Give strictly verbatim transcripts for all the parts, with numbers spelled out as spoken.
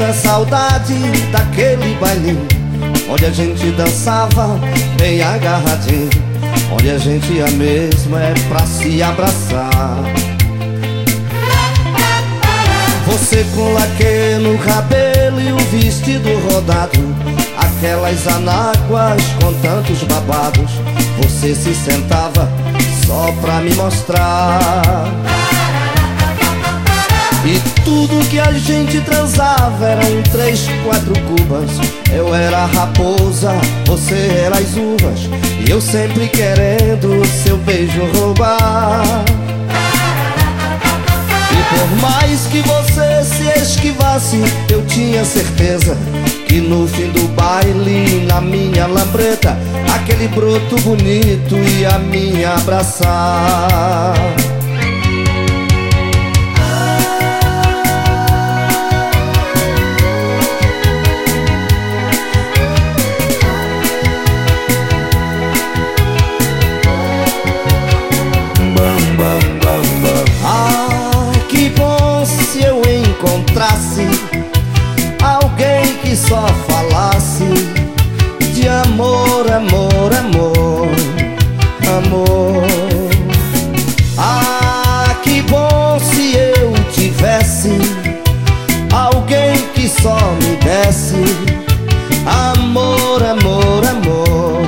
muita saudade daquele bailinho onde a gente dançava bem agarradinho, onde a gente ia mesmo é pra se abraçar. Você com laque no cabelo e o vestido rodado, aquelas anáguas com tantos babados. Você se sentava só pra me mostrar. E tudo que a gente transava eram três, quatro cubas. Eu era a raposa, você era as uvas, e eu sempre querendo o seu beijo roubar. E por mais que você se esquivasse, eu tinha certeza que no fim do baile, na minha lambreta, aquele broto bonito ia me abraçar. Encontrasse alguém que só falasse de amor, amor, amor, amor. Ah, que bom se eu tivesse alguém que só me desse amor, amor, amor,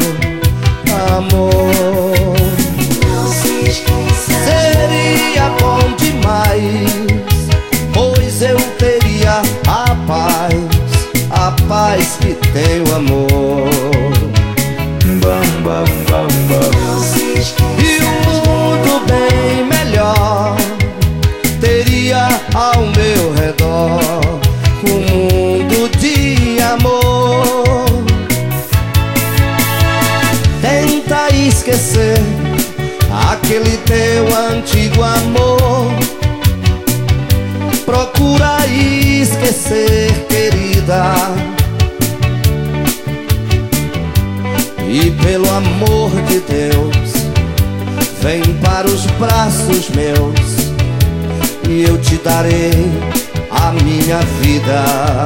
amor. Não se esqueça, seria bom demais, pois eu teria a paz, a paz que tem o amor. Bam, bam, bam, bam. não se esqueça, E um mundo bem melhor teria ao meu redor, um mundo de amor. Tenta esquecer aquele teu antigo amor. Procura esquecer, querida, e pelo amor de Deus, vem para os braços meus e eu te darei a minha vida.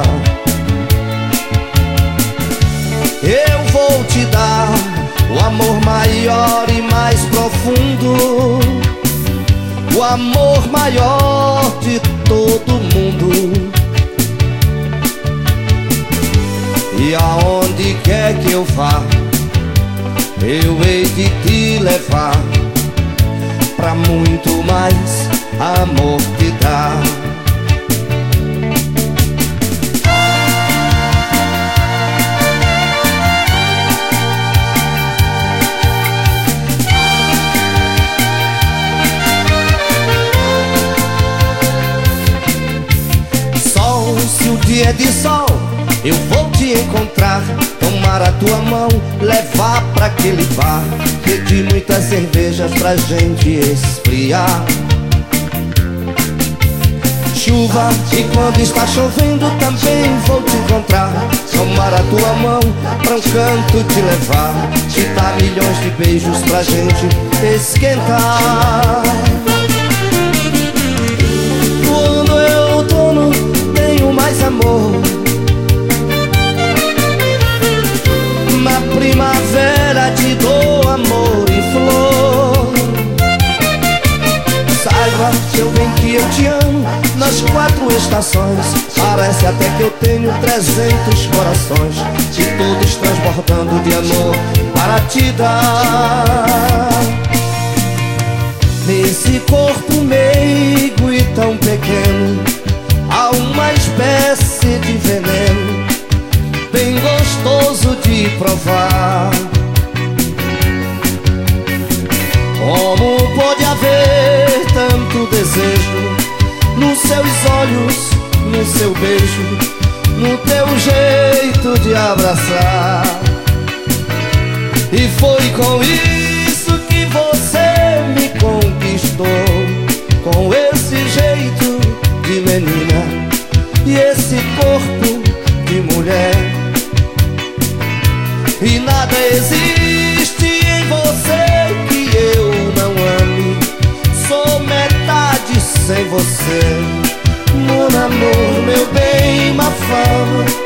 Eu vou te dar o amor maior e mais profundo, o amor maior de todo mundo. E aonde quer que eu vá, eu hei de te levar pra muito mais amor te dar. Se o dia é de sol, eu vou te encontrar, tomar a tua mão, levar pra aquele bar, pedir muitas cervejas pra gente esfriar. Chuva, e quando está chovendo também vou te encontrar, tomar a tua mão, pra um canto te levar, te dar milhões de beijos pra gente esquentar. Quando eu outono tenho mais amor, na primavera te dou amor e flor. Saiba, seu bem, que eu te amo nas quatro estações. Parece até que eu tenho trezentos corações, e todos transbordando de amor para te dar. Nesse corpo meigo e tão pequeno há uma espécie de veneno bem gostoso de provar. Como pode haver tanto desejo nos seus olhos, no seu beijo, no teu jeito de abraçar? E foi com isso que você me conquistou, com esse jeito de menina e esse corpo de mulher. E nada existe em você que eu não ame, sou metade sem você. engana, amor, meu bem, má fama.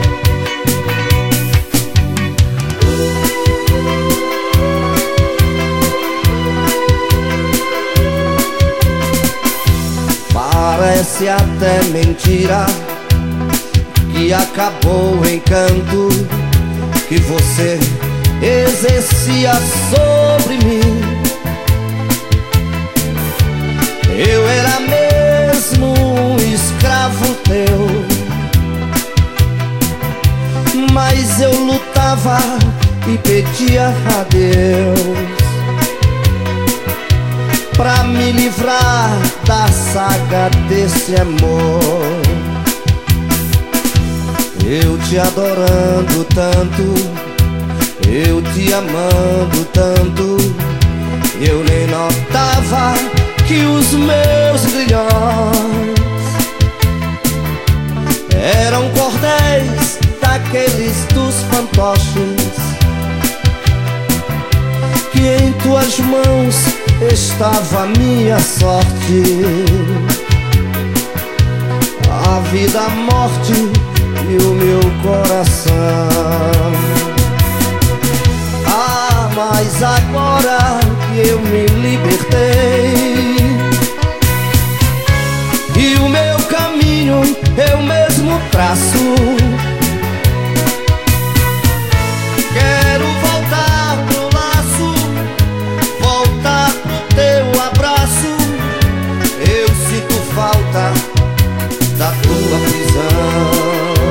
Parece até mentira que acabou o encanto que você exercia sobre mim. Eu era mesmo um escravo teu, mas eu lutava e pedia a Deus pra me livrar da saga desse amor. Eu te adorando tanto, eu te amando tanto, eu nem notava que os meus grilhões eram cordéis daqueles dos fantoches, que em tuas mãos estava a minha sorte, a vida, a morte e o meu coração. Ah, mas agora que eu me libertei e o meu caminho eu mesmo traço, quero voltar pro laço, voltar pro teu abraço. Eu sinto falta da tua prisão.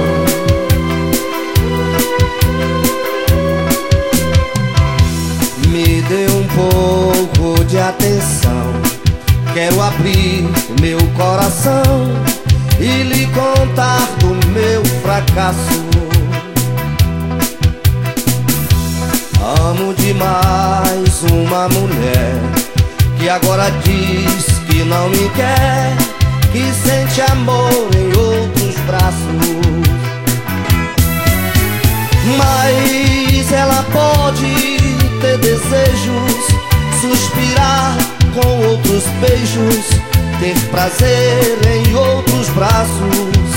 Me dê um pouco de atenção, quero abrir meu coração e lhe contar do meu fracasso. Amo demais uma mulher que agora diz que não me quer, que sente amor em outros braços, mas ela pode ter desejos, suspirar com outros beijos, ter prazer em outros braços.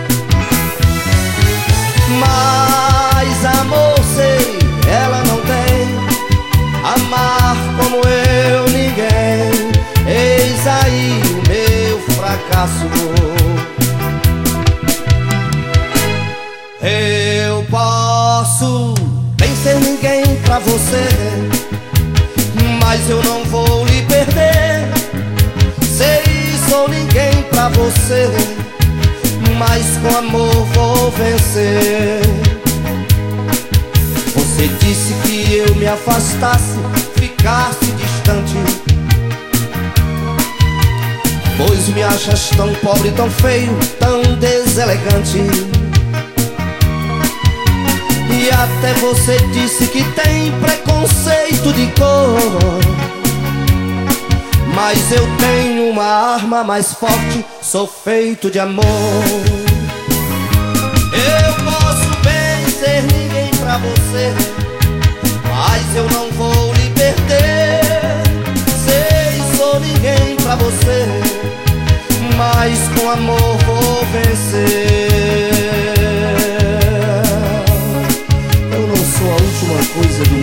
Mas amor, sei, ela não tem, amar como eu ninguém. Eis aí o meu fracasso. Eu posso bem ser ninguém pra você, mas eu não vou lhe perder. Sei, sou ninguém pra você, mas com amor vou vencer. Você disse que eu me afastasse, ficasse distante, pois me achas tão pobre, tão feio, tão deselegante. E até você disse que tem preconceito de cor, mas eu tenho uma arma mais forte, sou feito de amor. Eu posso bem ser ninguém pra você, mas eu não vou lhe perder. Sei, sou ninguém pra você, mas com amor vou vencer. Eu não sou a última coisa do